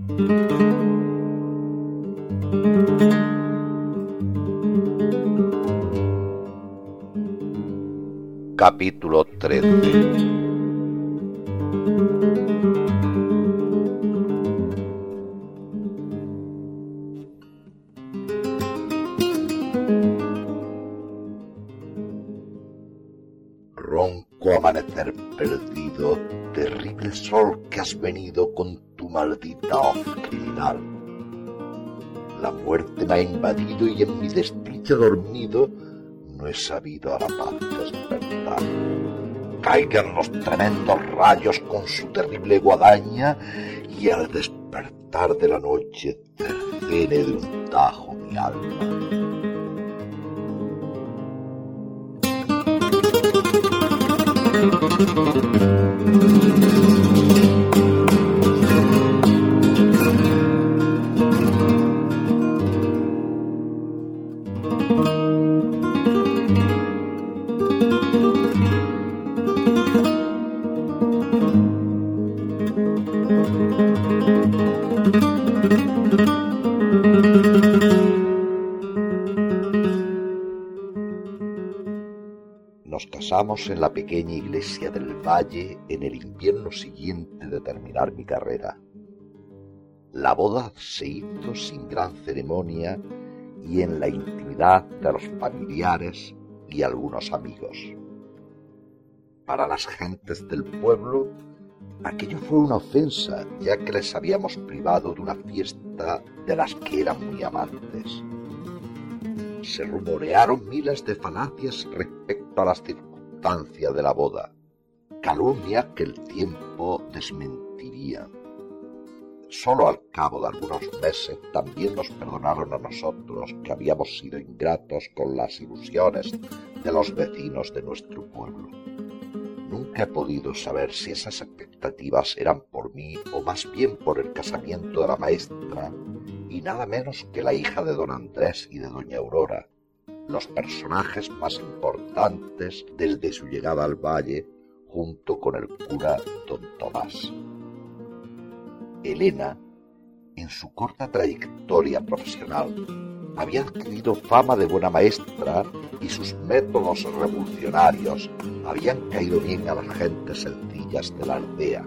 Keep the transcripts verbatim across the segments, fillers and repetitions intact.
Capítulo trece. Ronco amanecer perdido, terrible sol que has venido con tu maldita hoz criminal. La muerte me ha invadido y en mi desdicha dormido no he sabido a la paz despertar. Caigan los tremendos rayos con su terrible guadaña y al despertar de la noche cercene de un tajo mi alma. Nos casamos en la pequeña iglesia del valle en el invierno siguiente de terminar mi carrera. La boda se hizo sin gran ceremonia y en la intimidad de los familiares y algunos amigos. Para las gentes del pueblo, aquello fue una ofensa, ya que les habíamos privado de una fiesta de las que eran muy amantes. Se rumorearon miles de falacias respecto a las circunstancias de la boda, calumnias que el tiempo desmentiría. Solo al cabo de algunos meses también nos perdonaron a nosotros que habíamos sido ingratos con las ilusiones de los vecinos de nuestro pueblo. Nunca he podido saber si esas expectativas eran por mí o más bien por el casamiento de la maestra y nada menos que la hija de don Andrés y de doña Aurora, los personajes más importantes desde su llegada al valle junto con el cura don Tomás. Elena, en su corta trayectoria profesional, había adquirido fama de buena maestra y sus métodos revolucionarios habían caído bien a las gentes sencillas de la aldea.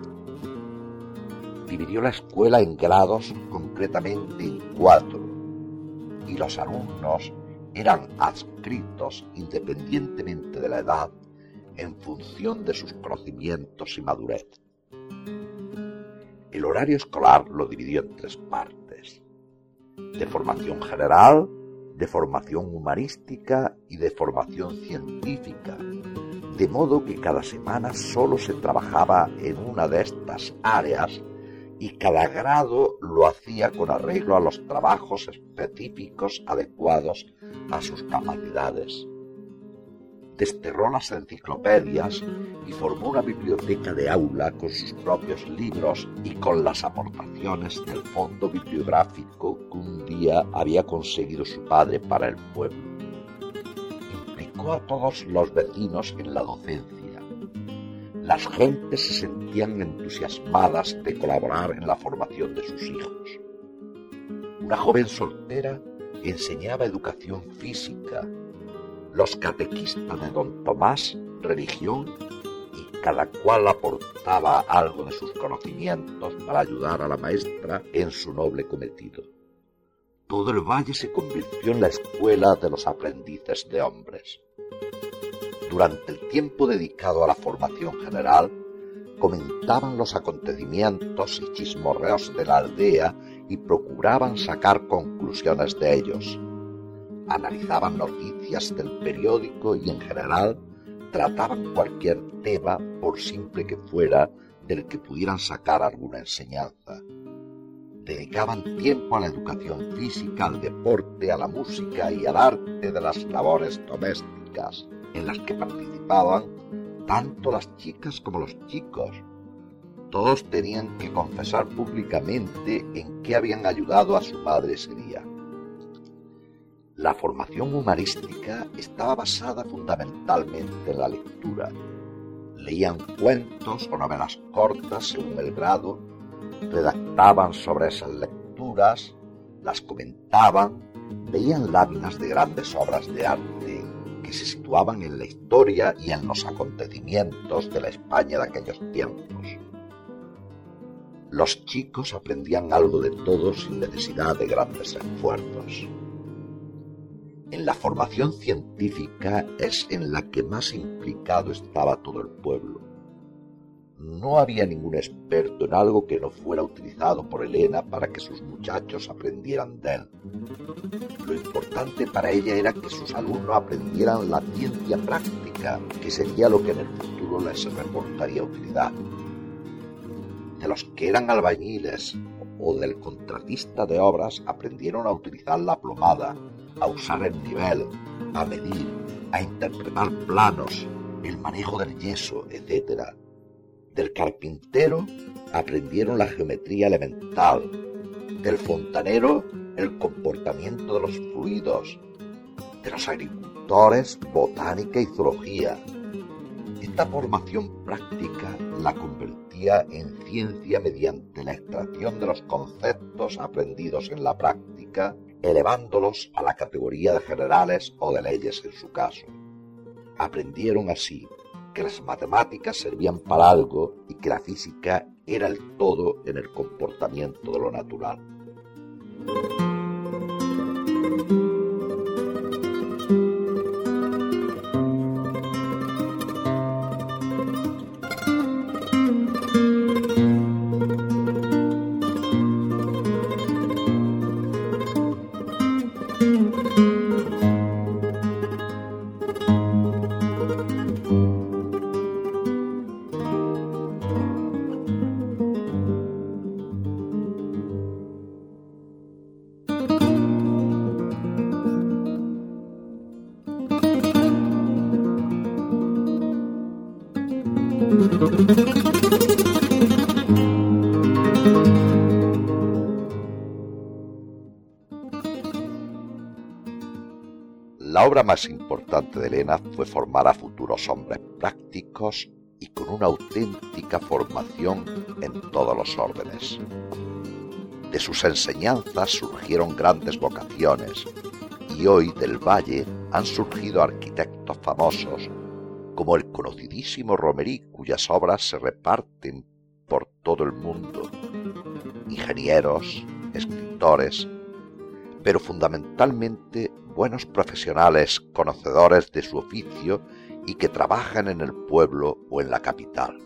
Dividió la escuela en grados, concretamente en cuatro, y los alumnos eran adscritos, independientemente de la edad, en función de sus conocimientos y madurez. El horario escolar lo dividió en tres partes: de formación general, de formación humanística y de formación científica, de modo que cada semana solo se trabajaba en una de estas áreas y cada grado lo hacía con arreglo a los trabajos específicos adecuados a sus capacidades. Desterró las enciclopedias y formó una biblioteca de aula con sus propios libros y con las aportaciones del fondo bibliográfico que un día había conseguido su padre para el pueblo. Implicó a todos los vecinos en la docencia. Las gentes se sentían entusiasmadas de colaborar en la formación de sus hijos. Una joven soltera enseñaba educación física, los catequistas de don Tomás, religión, y cada cual aportaba algo de sus conocimientos para ayudar a la maestra en su noble cometido. Todo el valle se convirtió en la escuela de los aprendices de hombres. Durante el tiempo dedicado a la formación general, comentaban los acontecimientos y chismorreos de la aldea y procuraban sacar conclusiones de ellos. Analizaban noticias del periódico y en general trataban cualquier tema, por simple que fuera, del que pudieran sacar alguna enseñanza. Dedicaban tiempo a la educación física, al deporte, a la música y al arte de las labores domésticas, en las que participaban tanto las chicas como los chicos. Todos tenían que confesar públicamente en qué habían ayudado a su madre ese día. La formación humanística estaba basada fundamentalmente en la lectura. Leían cuentos o novelas cortas según el grado redactaban sobre esas lecturas, las comentaban, veían láminas de grandes obras de arte que se situaban en la historia y en los acontecimientos de la España de aquellos tiempos. Los chicos aprendían algo de todo sin necesidad de grandes esfuerzos. En la formación científica es en la que más implicado estaba todo el pueblo. No había ningún experto en algo que no fuera utilizado por Elena para que sus muchachos aprendieran de él. Lo importante para ella era que sus alumnos aprendieran la ciencia práctica, que sería lo que en el futuro les reportaría utilidad. De los que eran albañiles o del contratista de obras aprendieron a utilizar la plomada, a usar el nivel, a medir, a interpretar planos, el manejo del yeso, etcétera. Del carpintero aprendieron la geometría elemental, del fontanero el comportamiento de los fluidos, de los agricultores botánica y zoología. Esta formación práctica la convertía en ciencia mediante la extracción de los conceptos aprendidos en la práctica, elevándolos a la categoría de generales o de leyes en su caso. Aprendieron así que las matemáticas servían para algo y que la física era el todo en el comportamiento de lo natural. La obra más importante de Elena fue formar a futuros hombres prácticos y con una auténtica formación en todos los órdenes. De sus enseñanzas surgieron grandes vocaciones y hoy del Valle han surgido arquitectos famosos como el conocidísimo Romerí, cuyas obras se reparten por todo el mundo, ingenieros, escritores, pero fundamentalmente buenos profesionales conocedores de su oficio y que trabajan en el pueblo o en la capital.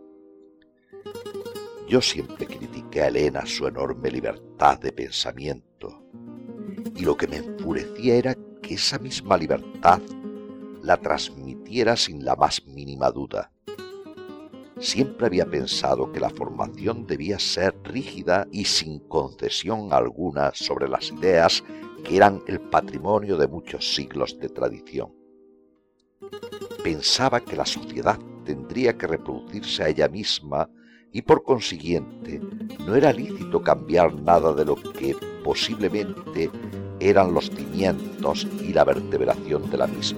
Yo siempre critiqué a Elena su enorme libertad de pensamiento, y lo que me enfurecía era que esa misma libertad la transmitiera sin la más mínima duda. Siempre había pensado que la formación debía ser rígida y sin concesión alguna sobre las ideas que eran el patrimonio de muchos siglos de tradición. Pensaba que la sociedad tendría que reproducirse a ella misma y por consiguiente no era lícito cambiar nada de lo que posiblemente eran los cimientos y la vertebración de la misma.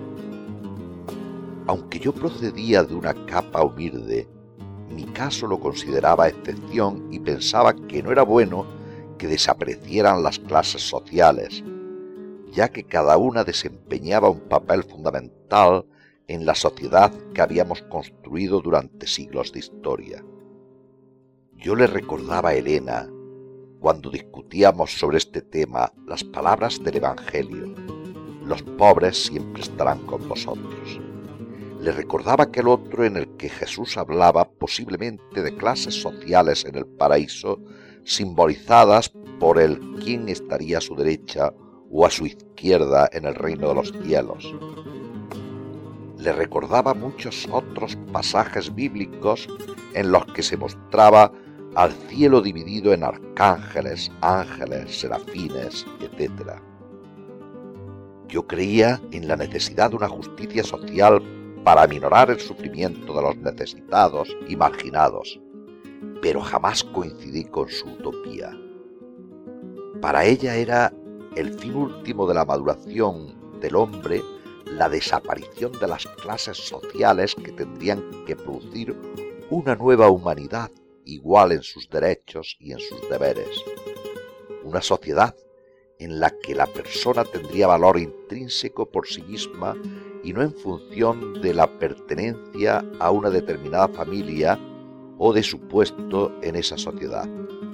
Aunque yo procedía de una capa humilde, mi caso lo consideraba excepción y pensaba que no era bueno que desaparecieran las clases sociales, ya que cada una desempeñaba un papel fundamental en la sociedad que habíamos construido durante siglos de historia. Yo le recordaba a Elena, cuando discutíamos sobre este tema, las palabras del Evangelio: los pobres siempre estarán con vosotros. Le recordaba aquel otro en el que Jesús hablaba posiblemente de clases sociales en el paraíso, simbolizadas por el quién estaría a su derecha o a su izquierda en el reino de los cielos. Le recordaba muchos otros pasajes bíblicos en los que se mostraba al cielo dividido en arcángeles, ángeles, serafines, etcétera. Yo creía en la necesidad de una justicia social para aminorar el sufrimiento de los necesitados y marginados, pero jamás coincidí con su utopía. Para ella era el fin último de la maduración del hombre la desaparición de las clases sociales que tendrían que producir una nueva humanidad igual en sus derechos y en sus deberes. Una sociedad en la que la persona tendría valor intrínseco por sí misma y no en función de la pertenencia a una determinada familia o de su puesto en esa sociedad.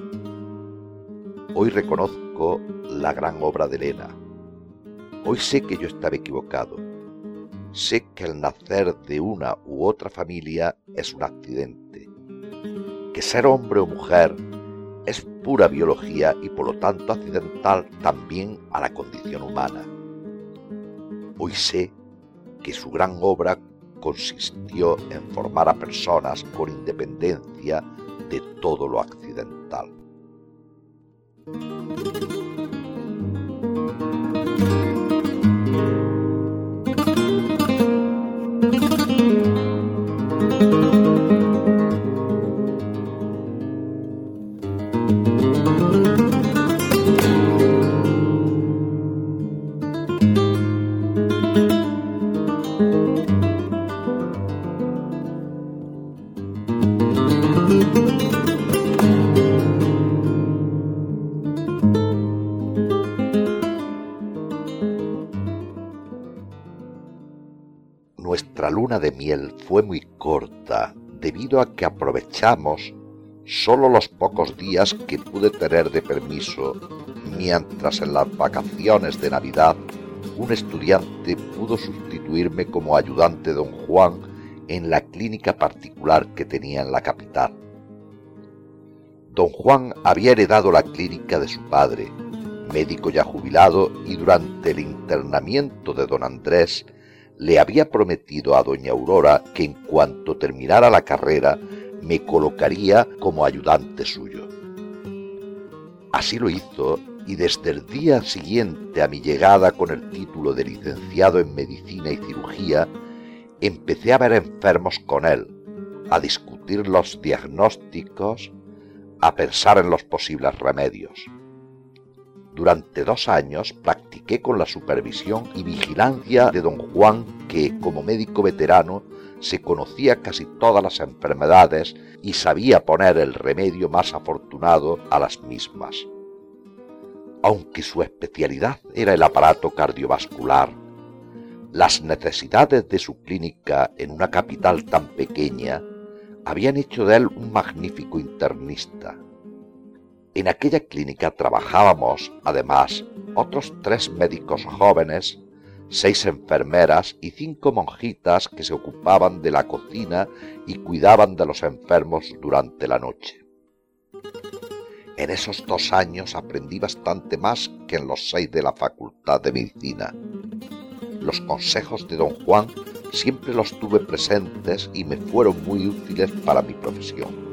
Hoy reconozco la gran obra de Elena. Hoy sé que yo estaba equivocado. Sé que el nacer de una u otra familia es un accidente, que ser hombre o mujer es pura biología y por lo tanto accidental también a la condición humana. Hoy sé que su gran obra consistió en formar a personas con independencia de todo lo accidental. Nuestra luna de miel fue muy corta debido a que aprovechamos solo los pocos días que pude tener de permiso, mientras en las vacaciones de Navidad un estudiante pudo sustituirme como ayudante de don Juan en la clínica particular que tenía en la capital. Don Juan había heredado la clínica de su padre, médico ya jubilado, y durante el internamiento de don Andrés le había prometido a doña Aurora que en cuanto terminara la carrera me colocaría como ayudante suyo. Así lo hizo, y desde el día siguiente a mi llegada con el título de licenciado en medicina y cirugía, empecé a ver enfermos con él, a discutir los diagnósticos, a pensar en los posibles remedios. Durante dos años practiqué con la supervisión y vigilancia de don Juan, que, como médico veterano, se conocía casi todas las enfermedades y sabía poner el remedio más afortunado a las mismas. Aunque su especialidad era el aparato cardiovascular, las necesidades de su clínica en una capital tan pequeña habían hecho de él un magnífico internista. En aquella clínica trabajábamos, además, otros tres médicos jóvenes, seis enfermeras y cinco monjitas que se ocupaban de la cocina y cuidaban de los enfermos durante la noche. En esos dos años aprendí bastante más que en los seis de la Facultad de Medicina. Los consejos de don Juan siempre los tuve presentes y me fueron muy útiles para mi profesión.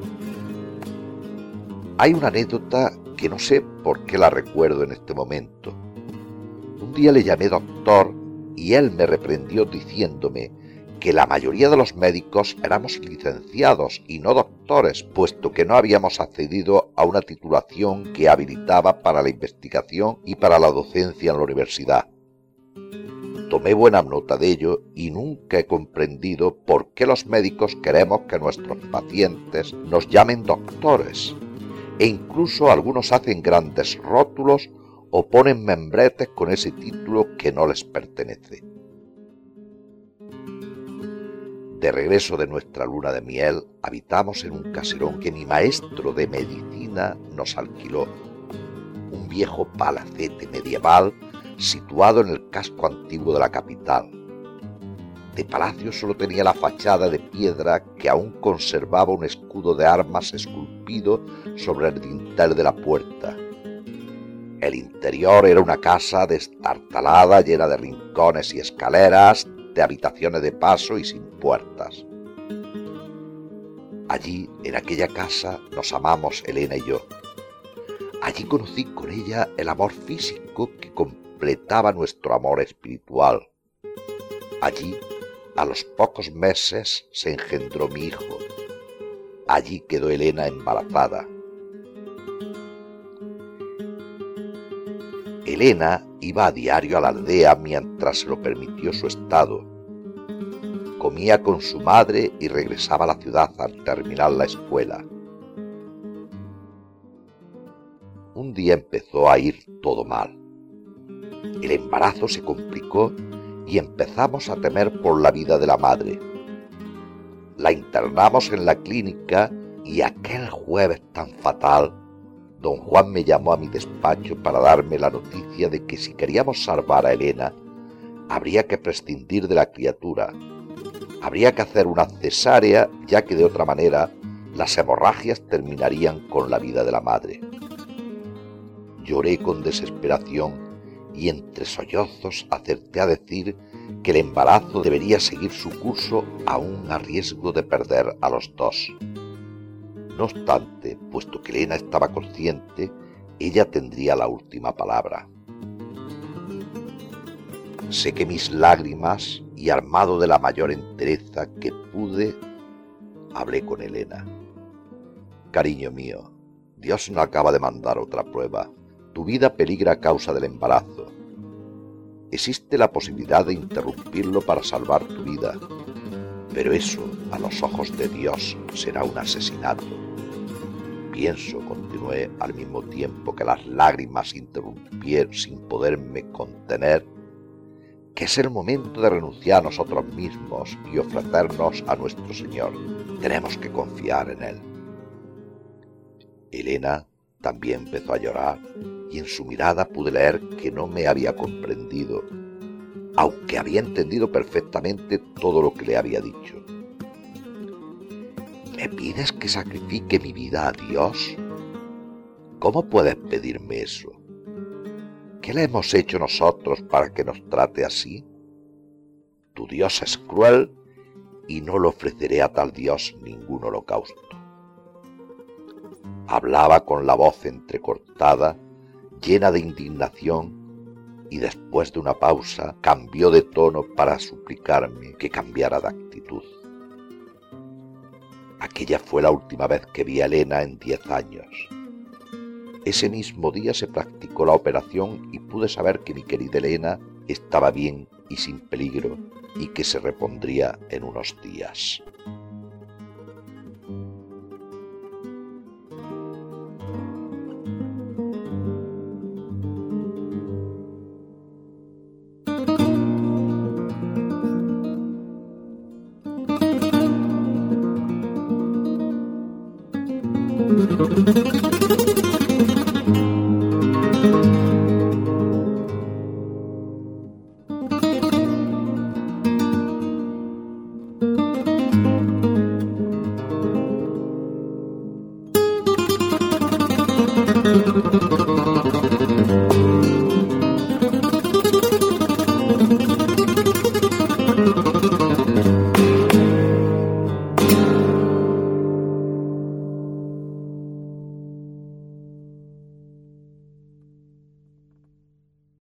Hay una anécdota que no sé por qué la recuerdo en este momento. Un día le llamé doctor y él me reprendió diciéndome que la mayoría de los médicos éramos licenciados y no doctores, puesto que no habíamos accedido a una titulación que habilitaba para la investigación y para la docencia en la universidad. Tomé buena nota de ello y nunca he comprendido por qué los médicos queremos que nuestros pacientes nos llamen doctores, e incluso algunos hacen grandes rótulos o ponen membretes con ese título que no les pertenece. De regreso de nuestra luna de miel, habitamos en un caserón que mi maestro de medicina nos alquiló, un viejo palacete medieval situado en el casco antiguo de la capital. De palacio solo tenía la fachada de piedra que aún conservaba un escudo de armas esculpido sobre el dintel de la puerta. El interior era una casa destartalada, llena de rincones y escaleras, de habitaciones de paso y sin puertas. Allí, en aquella casa, nos amamos Elena y yo. Allí conocí con ella el amor físico que completaba nuestro amor espiritual. Allí, a los pocos meses, se engendró mi hijo. Allí quedó Elena embarazada. Elena iba a diario a la aldea mientras se lo permitió su estado. Comía con su madre y regresaba a la ciudad al terminar la escuela. Un día empezó a ir todo mal. El embarazo se complicó y empezamos a temer por la vida de la madre. La internamos en la clínica y aquel jueves tan fatal, don Juan me llamó a mi despacho para darme la noticia de que si queríamos salvar a Elena, habría que prescindir de la criatura. Habría que hacer una cesárea, ya que de otra manera las hemorragias terminarían con la vida de la madre. Lloré con desesperación y entre sollozos acerté a decir que el embarazo debería seguir su curso aún a riesgo de perder a los dos. No obstante, puesto que Elena estaba consciente, ella tendría la última palabra. Sequé mis lágrimas y, armado de la mayor entereza que pude, hablé con Elena. Cariño mío, Dios no acaba de mandar otra prueba. Tu vida peligra a causa del embarazo. Existe la posibilidad de interrumpirlo para salvar tu vida, pero eso, a los ojos de Dios, será un asesinato. Pienso, continué al mismo tiempo que las lágrimas interrumpieron sin poderme contener, que es el momento de renunciar a nosotros mismos y ofrecernos a nuestro Señor. Tenemos que confiar en Él. Elena también empezó a llorar y en su mirada pude leer que no me había comprendido, aunque había entendido perfectamente todo lo que le había dicho. ¿Me pides que sacrifique mi vida a Dios? ¿Cómo puedes pedirme eso? ¿Qué le hemos hecho nosotros para que nos trate así? Tu Dios es cruel y no le ofreceré a tal Dios ningún holocausto. Hablaba con la voz entrecortada, llena de indignación, y después de una pausa cambió de tono para suplicarme que cambiara de actitud. Aquella fue la última vez que vi a Elena en diez años. Ese mismo día se practicó la operación y pude saber que mi querida Elena estaba bien y sin peligro y que se repondría en unos días.